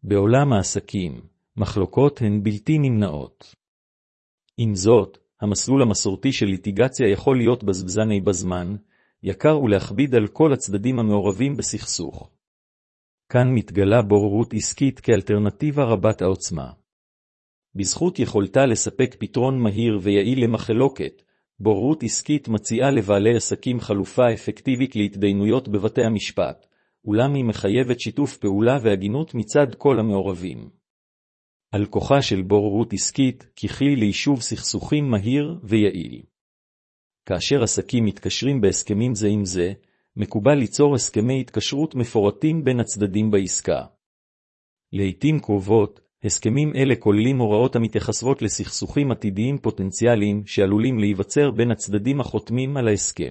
בעולם העסקים, מחלוקות הן בלתי נמנעות. עם זאת, המסלול המסורתי של ליטיגציה יכול להיות בזבזני בזמן, יקר ולהכביד על כל הצדדים המעורבים בסכסוך. כאן מתגלה בוררות עסקית כאלטרנטיבה רבת העוצמה. בזכות יכולתה לספק פתרון מהיר ויעיל למחלוקת, בוררות עסקית מציעה לבעלי עסקים חלופה אפקטיבית להתדיינויות בבתי המשפט, אולם היא מחייבת שיתוף פעולה והגינות מצד כל המעורבים. על כוחה של בוררות עסקית ככלי ליישוב סכסוכים מהיר ויעיל. כאשר עסקים מתקשרים בהסכמים זה עם זה, מקובל ליצור הסכמי התקשרות מפורטים בין הצדדים בעסקה. לעתים קרובות, הסכמים אלה כוללים הוראות המתייחסות לסכסוכים עתידיים פוטנציאליים שעלולים להיווצר בין הצדדים החותמים על ההסכם.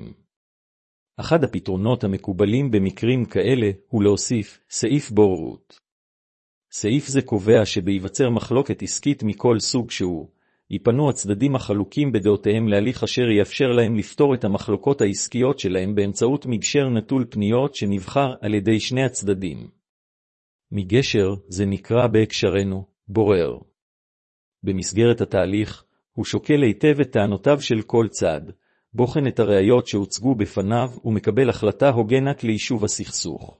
אחד הפתרונות המקובלים במקרים כאלה הוא להוסיף סעיף בוררות. סעיף זה קובע שבהיווצר מחלוקת עסקית מכל סוג שהוא, ייפנו הצדדים החלוקים בדעותיהם להליך אשר יאפשר להם לפתור את המחלוקות העסקיות שלהם באמצעות מגשר נטול פניות שנבחר על ידי שני הצדדים. מגשר זה נקרא בהקשרנו בורר. במסגרת התהליך, הוא שוקל היטב את טענותיו של כל צד, בוחן את הראיות שהוצגו בפניו ומקבל החלטה הוגנת ליישוב הסכסוך.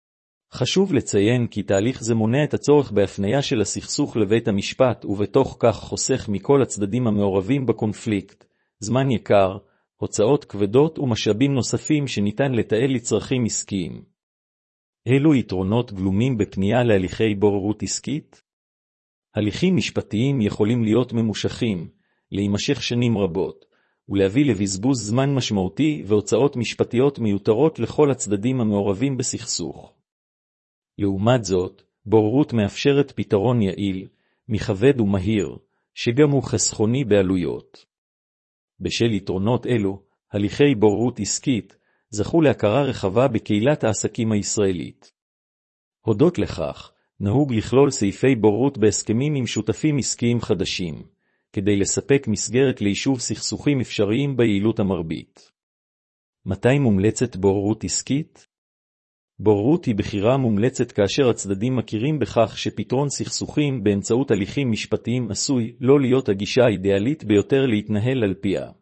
חשוב לציין כי תהליך זה מונע את הצורך בהפניה של הסכסוך לבית המשפט ובתוך כך חוסך מכל הצדדים המעורבים בקונפליקט, זמן יקר, הוצאות כבדות ומשאבים נוספים שניתן לתעל לצרכים עסקיים. אילו יתרונות גלומים בפנייה להליכי בוררות עסקית? הליכים משפטיים יכולים להיות ממושכים, להימשך שנים רבות, ולהביא לבזבוז זמן משמעותי והוצאות משפטיות מיותרות לכל הצדדים המעורבים בסכסוך. לעומת זאת, בוררות מאפשרת פתרון יעיל, מכבד ומהיר, שגם הוא חסכוני בעלויות. בשל יתרונות אלו, הליכי בוררות עסקית זכו להכרה רחבה בקהילת העסקים הישראלית. הודות לכך, נהוג לכלול סעיפי בוררות בהסכמים עם שותפים עסקיים חדשים, כדי לספק מסגרת ליישוב סכסוכים אפשריים ביעילות המרבית. מתי מומלצת בוררות עסקית? בוררות היא בחירה מומלצת כאשר הצדדים מכירים בכך שפתרון סכסוכים באמצעות הליכים משפטיים עשוי לא להיות הגישה האידיאלית ביותר להתנהל על פיה.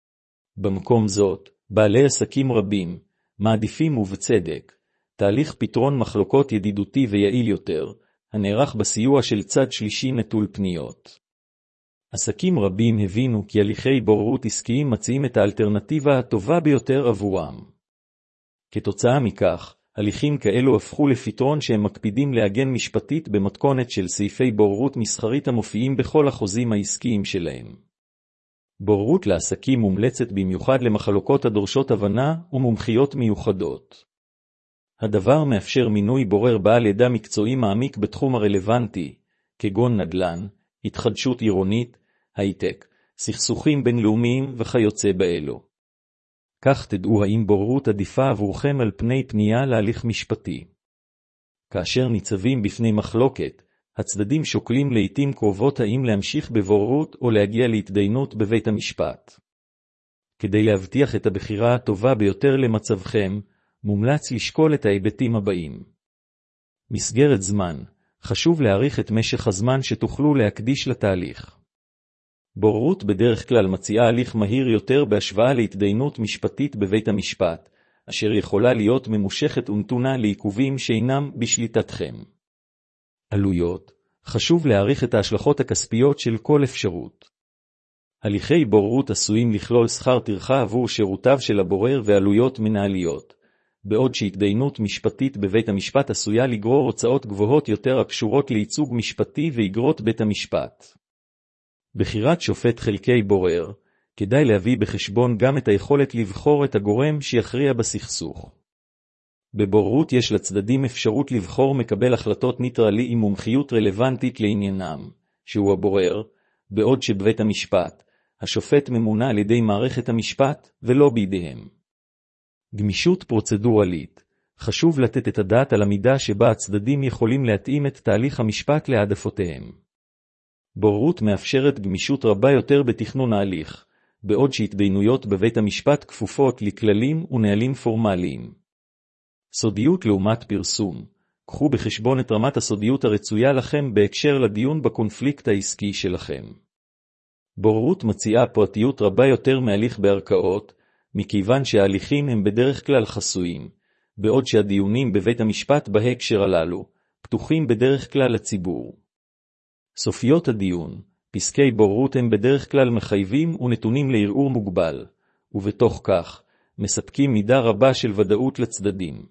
במקום זאת, בעלי עסקים רבים, מעדיפים ובצדק, תהליך פתרון מחלוקות ידידותי ויעיל יותר, הנערך בסיוע של צד שלישי נטול פניות. עסקים רבים הבינו כי הליכי בוררות עסקיים מציעים את האלטרנטיבה הטובה ביותר עבורם. כתוצאה מכך, הליכים כאלו הפכו לפתרון שהם מקפידים לעגן משפטית במתכונת של סעיפי בוררות מסחרית המופיעים בכל החוזים העסקיים שלהם. בוררות לעסקים מומלצת במיוחד למחלוקות הדורשות הבנה ומומחיות מיוחדות. הדבר מאפשר מינוי בורר בעל ידע מקצועי מעמיק בתחום הרלוונטי, כגון נדל"ן, התחדשות עירונית, הייטק, סכסוכים בינלאומיים וכיוצא באלו. כך תדעו האם בוררות עדיפה עבורכם על פני פנייה להליך משפטי. כאשר ניצבים בפני מחלוקת, הצדדים שוקלים לעתים קרובות האם להמשיך בבוררות או להגיע להתדיינות בבית המשפט. כדי להבטיח את הבחירה הטובה ביותר למצבכם, מומלץ לשקול את ההיבטים הבאים. מסגרת זמן, חשוב להאריך את משך הזמן שתוכלו להקדיש לתהליך. בוררות בדרך כלל מציעה הליך מהיר יותר בהשוואה להתדיינות משפטית בבית המשפט, אשר יכולה להיות ממושכת ונתונה לעיכובים שאינם בשליטתכם. עלויות, חשוב להעריך את ההשלכות הכספיות של כל אפשרות. הליכי בוררות עשויים לכלול שכר טרחה עבור שירותיו של הבורר ועלויות מנהליות, בעוד שהתדיינות משפטית בבית המשפט עשויה לגרור הוצאות גבוהות יותר הקשורות לייצוג משפטי ואגרות בית המשפט. בחירת שופט חלקי בורר, כדאי להביא בחשבון גם את היכולת לבחור את הגורם שיכריע בסכסוך. בבוררות יש לצדדים אפשרות לבחור מקבל החלטות ניטרלי עם מומחיות רלוונטית לעניינם, שהוא הבורר, בעוד שבבית המשפט, השופט ממונה על ידי מערכת המשפט ולא בידיהם. גמישות פרוצדורלית, חשוב לתת את הדעת על המידה שבה הצדדים יכולים להתאים את תהליך המשפט להעדפותיהם. בוררות מאפשרת גמישות רבה יותר בתכנון ההליך, בעוד שהתדיינויות בבית המשפט כפופות לכללים ונהלים פורמליים. סודיות לעומת פרסום, קחו בחשבון את רמת הסודיות הרצויה לכם בהקשר לדיון בקונפליקט העסקי שלכם. בוררות מציעה פרטיות רבה יותר מהליך בערכאות, מכיוון שההליכים הם בדרך כלל חסויים, בעוד שהדיונים בבית המשפט בהקשר הללו, פתוחים בדרך כלל לציבור. סופיות הדיון, פסקי בוררות הם בדרך כלל מחייבים ונתונים לערעור מוגבל, ובתוך כך, מספקים מידה רבה של ודאות לצדדים.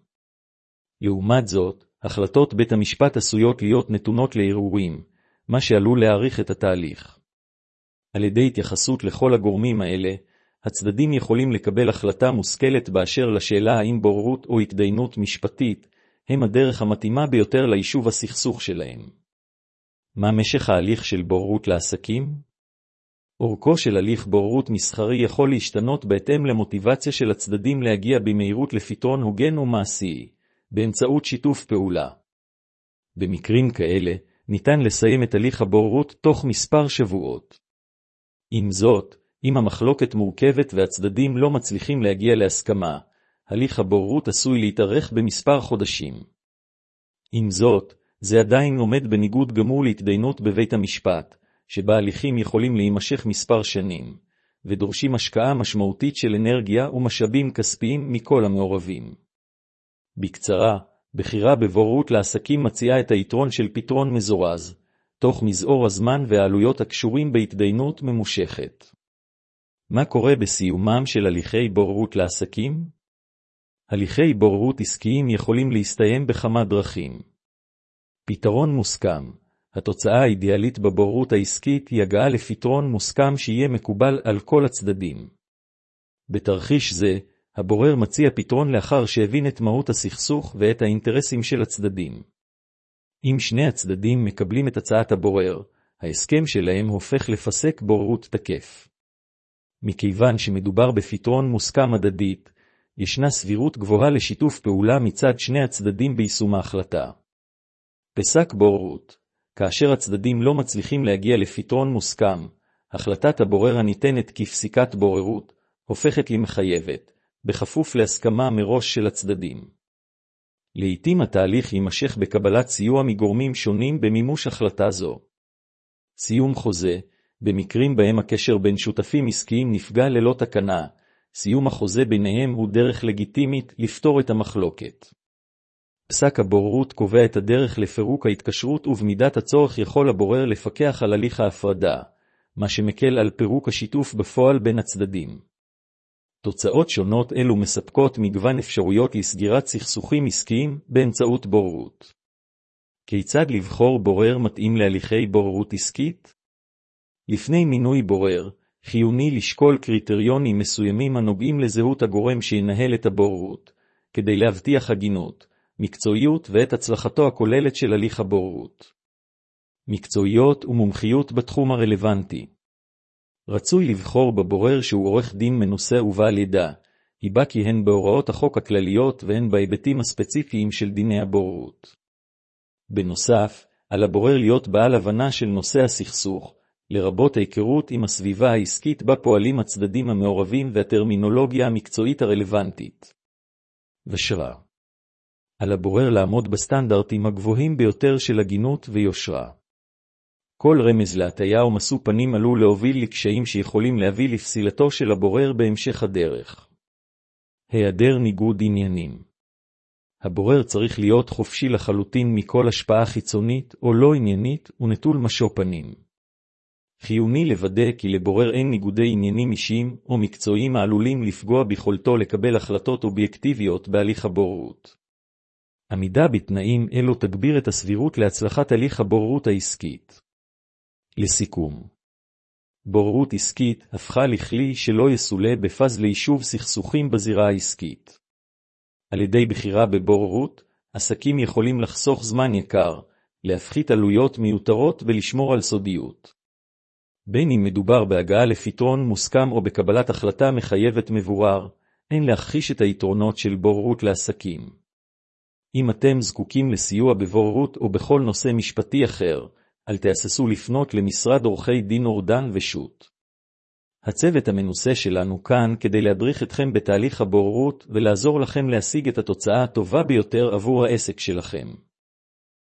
לעומת זאת, החלטות בית המשפט עשויות להיות נתונות לערעורים, מה שעלול להאריך את התהליך. על ידי התייחסות לכל הגורמים האלה, הצדדים יכולים לקבל החלטה מושכלת באשר לשאלה האם בוררות או התדיינות משפטית הם הדרך המתאימה ביותר ליישוב הסכסוך שלהם. מה משך ההליך של בוררות לעסקים? אורכו של הליך בוררות מסחרי יכול להשתנות בהתאם למוטיבציה של הצדדים להגיע במהירות לפתרון הוגן ומעשי, באמצעות שיתוף פעולה. במקרים כאלה, ניתן לסיים את הליך הבוררות תוך מספר שבועות. עם זאת, אם המחלוקת מורכבת והצדדים לא מצליחים להגיע להסכמה, הליך הבוררות עשוי להתארך במספר חודשים. עם זאת, זה עדיין עומד בניגוד גמור להתדיינות בבית המשפט, שבה הליכים יכולים להימשך מספר שנים, ודורשים השקעה משמעותית של אנרגיה ומשאבים כספיים מכל המעורבים. בקצרה, בחירה בבוררות לעסקים מציעה את היתרון של פתרון מזורז, תוך מזעור הזמן והעלויות הקשורים בהתדיינות ממושכת. מה קורה בסיומם של הליכי בוררות לעסקים? הליכי בוררות עסקיים יכולים להסתיים בכמה דרכים. פתרון מוסכם. התוצאה האידיאלית בבוררות העסקית היא הגעה לפתרון מוסכם שיהיה מקובל על כל הצדדים. בתרחיש זה, הבורר מציע פתרון לאחר שהבין את מהות הסכסוך ואת האינטרסים של הצדדים. אם שני הצדדים מקבלים את הצעת הבורר, ההסכם שלהם הופך לפסק בוררות תקף. מכיוון שמדובר בפתרון מוסכם הדדית, ישנה סבירות גבוהה לשיתוף פעולה מצד שני הצדדים ביישום ההחלטה. פסק בוררות. כאשר הצדדים לא מצליחים להגיע לפתרון מוסכם, החלטת הבורר הניתנת כפסיקת בוררות, הופכת למחייבת, בכפוף להסכמה מראש של הצדדים. לעתים התהליך יימשך בקבלת סיוע מגורמים שונים במימוש החלטה זו. סיום חוזה, במקרים בהם הקשר בין שותפים עסקיים נפגע ללא תקנה, סיום החוזה ביניהם הוא דרך לגיטימית לפתור את המחלוקת. פסק הבוררות קובע את הדרך לפירוק ההתקשרות ובמידת הצורך יכול הבורר לפקח על הליך ההפרדה, מה שמקל על פירוק השיתוף בפועל בין הצדדים. תוצאות שונות אלו מספקות מגוון אפשרויות לסגירת סכסוכים עסקיים באמצעות בוררות. כיצד לבחור בורר מתאים להליכי בוררות עסקית? לפני מינוי בורר, חיוני לשקול קריטריונים מסוימים הנוגעים לזהות הגורם שינהל את הבוררות, כדי להבטיח הגינות, מקצועיות ואת הצלחתו הכוללת של הליך הבוררות. מקצועיות ומומחיות בתחום הרלוונטי. רצוי לבחור בבורר שהוא עורך דין מנוסה ובעל ידע, היבא כי הן בהוראות החוק הכלליות והן בהיבטים הספציפיים של דיני הבוררות. בנוסף, על הבורר להיות בעל הבנה של נושא הסכסוך, לרבות ההיכרות עם הסביבה העסקית בה פועלים הצדדים המעורבים והטרמינולוגיה המקצועית הרלוונטית. ושרה. על הבורר לעמוד בסטנדרטים הגבוהים ביותר של הגינות ויושרה. כל רמז להטיה או משוא פנים עלול להוביל לקשיים שיכולים להביא לפסילתו של הבורר בהמשך הדרך. היעדר ניגוד עניינים. הבורר צריך להיות חופשי לחלוטין מכל השפעה חיצונית או לא עניינית ונטול משוא פנים. חיוני לוודא כי לבורר אין ניגודי עניינים אישיים או מקצועיים העלולים לפגוע ביכולתו לקבל החלטות אובייקטיביות בהליך הבוררות. עמידה בתנאים אלו תגביר את הסבירות להצלחת הליך הבוררות העסקית. לסיכום, בוררות עסקית הפכה לכלי שלא יסולה בפז ליישוב סכסוכים בזירה העסקית. על ידי בחירה בבוררות, עסקים יכולים לחסוך זמן יקר, להפחית עלויות מיותרות ולשמור על סודיות. בין אם מדובר בהגעה לפתרון מוסכם או בקבלת החלטה מחייבת מבורר, אין להכחיש את היתרונות של בוררות לעסקים. אם אתם זקוקים לסיוע בבוררות או בכל נושא משפטי אחר, אל תהססו לפנות למשרד עורכי דין אורדן ושות'. הצוות המנוסה שלנו כאן כדי להדריך אתכם בתהליך הבוררות ולעזור לכם להשיג את התוצאה הטובה ביותר עבור העסק שלכם.